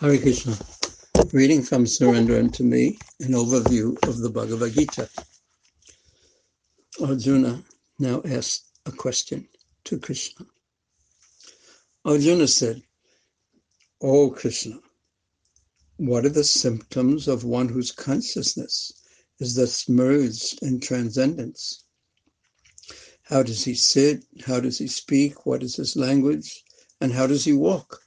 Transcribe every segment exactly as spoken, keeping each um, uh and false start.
Hare Krishna. Reading from Surrender Unto Me, an overview of the Bhagavad Gita. Arjuna now asked a question to Krishna. Arjuna said, "O Krishna, what are the symptoms of one whose consciousness is thus merged in transcendence? How does he sit? How does he speak? What is his language? And how does he walk?"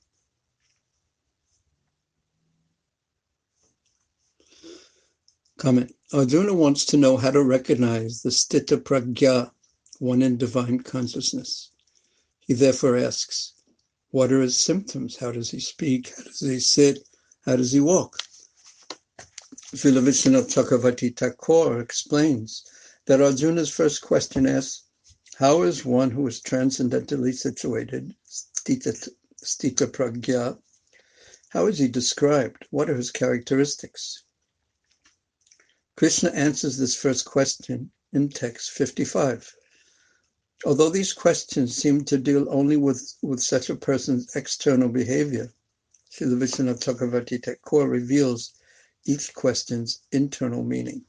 Comment. Arjuna wants to know how to recognize the Sthita Prajna, one in divine consciousness. He therefore asks, what are his symptoms? How does he speak? How does he sit? How does he walk? Srila Vishwanath Chakravarti Thakur explains that Arjuna's first question asks, how is one who is transcendentally situated, Sthita, Sthita Prajna, how is he described? What are his characteristics? Krishna answers this first question in text fifty-five. Although these questions seem to deal only with, with such a person's external behavior, Srila Vishwanath Chakravarti Thakur reveals each question's internal meaning.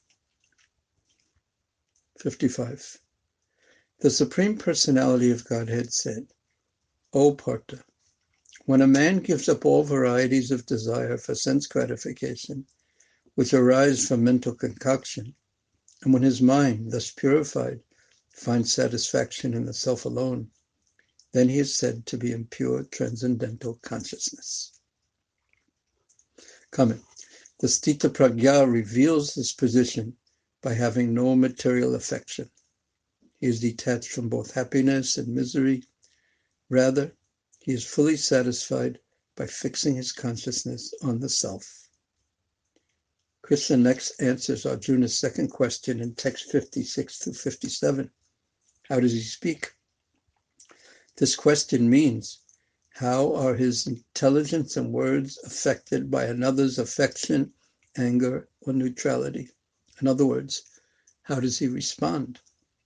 fifty-five. The Supreme Personality of Godhead said, O Partha, when a man gives up all varieties of desire for sense gratification, which arise from mental concoction, and when his mind, thus purified, finds satisfaction in the self alone, then he is said to be in pure transcendental consciousness. Comment. The Sthita Prajna reveals this position by having no material affection. He is detached from both happiness and misery. Rather, he is fully satisfied by fixing his consciousness on the self. Krishna next answers Arjuna's second question in text fifty-six through fifty-seven. How does he speak? This question means, how are his intelligence and words affected by another's affection, anger, or neutrality? In other words, how does he respond?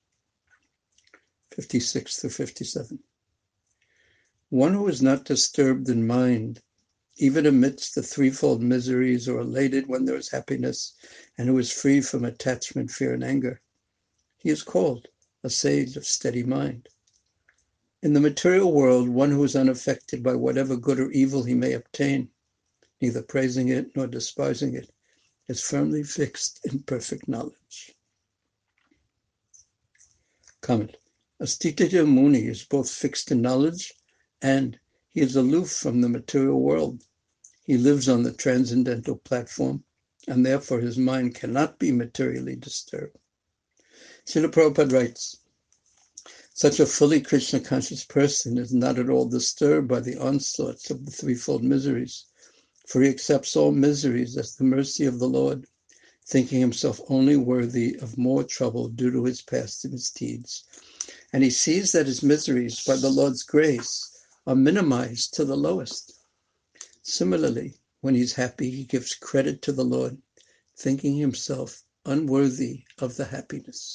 fifty-six through fifty-seven. One who is not disturbed in mind, even amidst the threefold miseries, or elated when there is happiness, and who is free from attachment, fear, and anger, he is called a sage of steady mind. In the material world, one who is unaffected by whatever good or evil he may obtain, neither praising it nor despising it, is firmly fixed in perfect knowledge. Comment. A Sthita Muni is both fixed in knowledge and he is aloof from the material world. He lives on the transcendental platform, and therefore his mind cannot be materially disturbed. Srila Prabhupada writes, such a fully Krishna-conscious person is not at all disturbed by the onslaughts of the threefold miseries, for he accepts all miseries as the mercy of the Lord, thinking himself only worthy of more trouble due to his past misdeeds. And he sees that his miseries, by the Lord's grace, are minimized to the lowest. Similarly, when he's happy, he gives credit to the Lord, thinking himself unworthy of the happiness.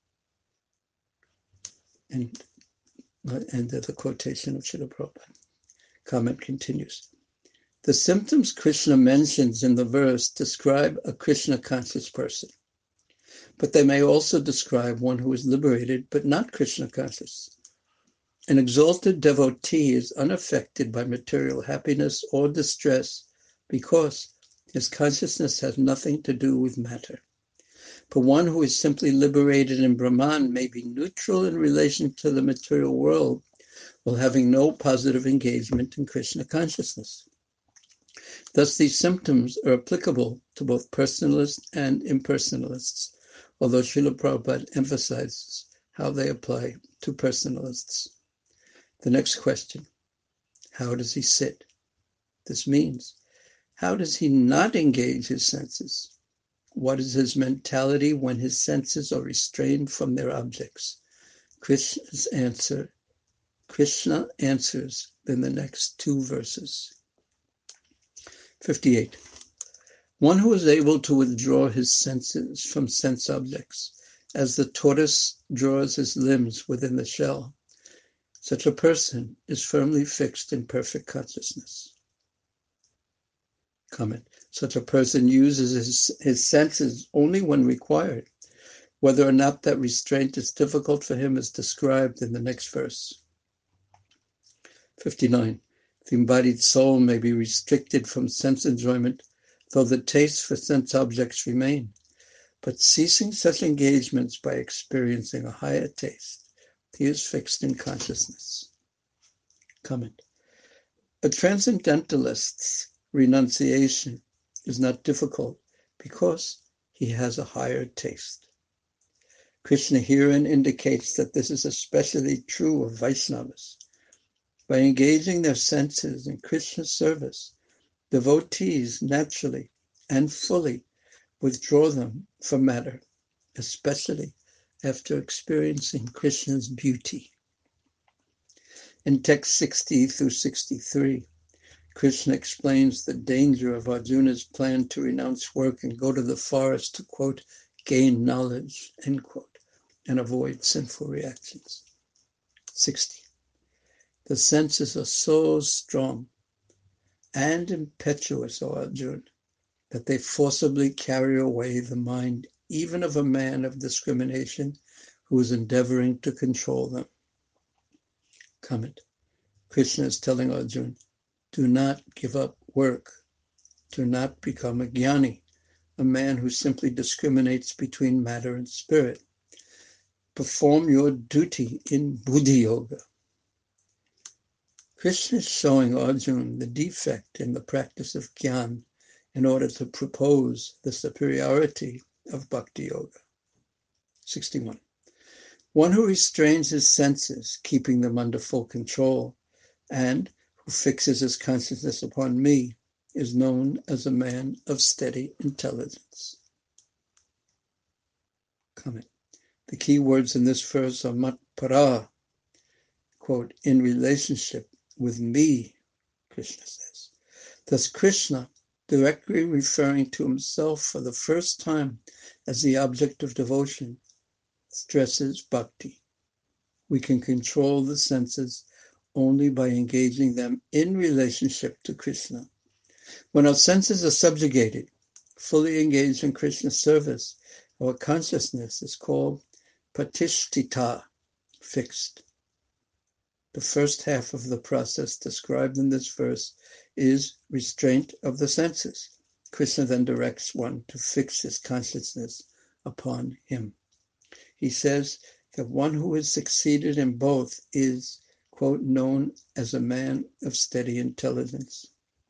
And end of the quotation of Srila Prabhupada. Comment continues. The symptoms Krishna mentions in the verse describe a Krishna-conscious person, but they may also describe one who is liberated but not Krishna-conscious. An exalted devotee is unaffected by material happiness or distress because his consciousness has nothing to do with matter. But one who is simply liberated in Brahman may be neutral in relation to the material world while having no positive engagement in Krishna consciousness. Thus, these symptoms are applicable to both personalists and impersonalists, although Srila Prabhupada emphasizes how they apply to personalists. The next question, how does he sit? This means, how does he not engage his senses? What is his mentality when his senses are restrained from their objects? Krishna's answer, Krishna answers in the next two verses. fifty-eight. One who is able to withdraw his senses from sense objects, as the tortoise draws his limbs within the shell, such a person is firmly fixed in perfect consciousness. Comment. Such a person uses his, his senses only when required. Whether or not that restraint is difficult for him is described in the next verse. fifty-nine. The embodied soul may be restricted from sense enjoyment, though the taste for sense objects remain. But ceasing such engagements by experiencing a higher taste, he is fixed in consciousness. Comment. A transcendentalist's renunciation is not difficult because he has a higher taste. Krishna herein indicates that this is especially true of Vaishnavas. By engaging their senses in Krishna's service, devotees naturally and fully withdraw them from matter, especially after experiencing Krishna's beauty. In text sixty through sixty-three, Krishna explains the danger of Arjuna's plan to renounce work and go to the forest to, quote, gain knowledge, end quote, and avoid sinful reactions. sixty. The senses are so strong and impetuous, O Arjuna, that they forcibly carry away the mind even of a man of discrimination who is endeavoring to control them. Comment. Krishna is telling Arjuna, do not give up work. Do not become a jnani, a man who simply discriminates between matter and spirit. Perform your duty in Buddhi Yoga. Krishna is showing Arjuna the defect in the practice of jnana in order to propose the superiority of Bhakti Yoga. sixty-one. One who restrains his senses, keeping them under full control, and who fixes his consciousness upon me, is known as a man of steady intelligence. Comment. The key words in this verse are matpara, quote, in relationship with me, Krishna says. Thus Krishna, directly referring to himself for the first time as the object of devotion, stresses bhakti. We can control the senses only by engaging them in relationship to Krishna. When our senses are subjugated, fully engaged in Krishna's service, our consciousness is called patishtita, fixed. The first half of the process described in this verse is restraint of the senses. Krishna then directs one to fix his consciousness upon him. He says that one who has succeeded in both is, quote, known as a man of steady intelligence.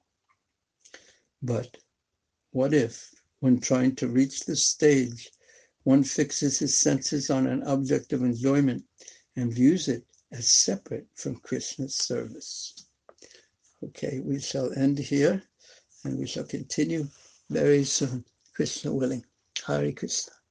But what if, when trying to reach this stage, one fixes his senses on an object of enjoyment and views it as separate from Krishna's service? Okay, we shall end here and we shall continue very soon, Krishna willing. Hare Krishna.